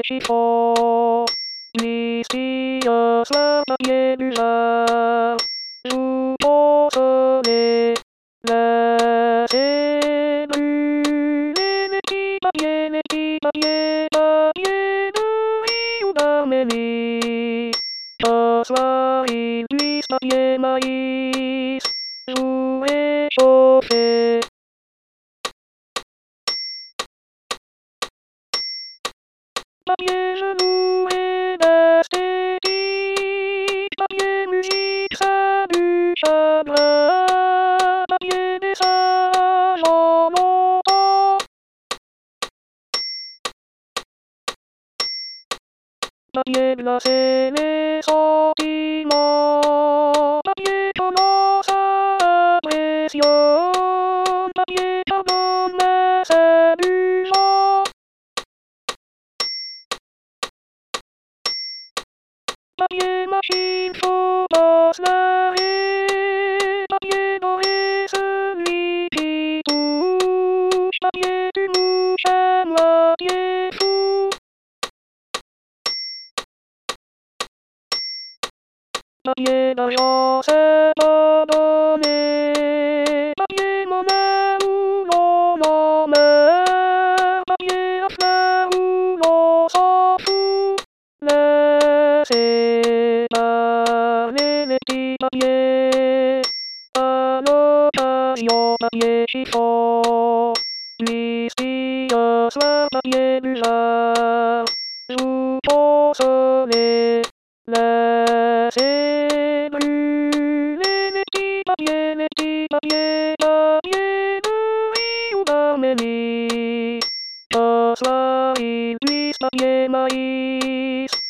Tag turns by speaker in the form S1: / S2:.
S1: chiffon. Mysterieux le papier d'usage. Joue au soleil. Laissez brûler les petits papiers, papier de riz ou d'Arménie. Ce soir il glisse papier maïs. Jouer chauffer. Papier genou et d'esthétique. Papier musique, ça du chagrin. Papier message en montant. Papier glacé les sentiments. Papier comment ça impressionne. Papier pardonne mais c'est du genre. Papier machine, faut pas se leurrer. Papier doré, celui qui touche. Papier du mouche, aime la pied fou. Papier d'argent, c'est pardonné. Papier monnaie où l'on en meurt. Papier à fleurs où l'on s'en fout. Laissez parler les petits papiers. À l'occasion, papier chiffon. Mystérieux le papier d'usage. Joue au soleil. Laissez brûler les petits papiers, papier de riz ou d'Arménie. Ce soir il glisse papier maïs.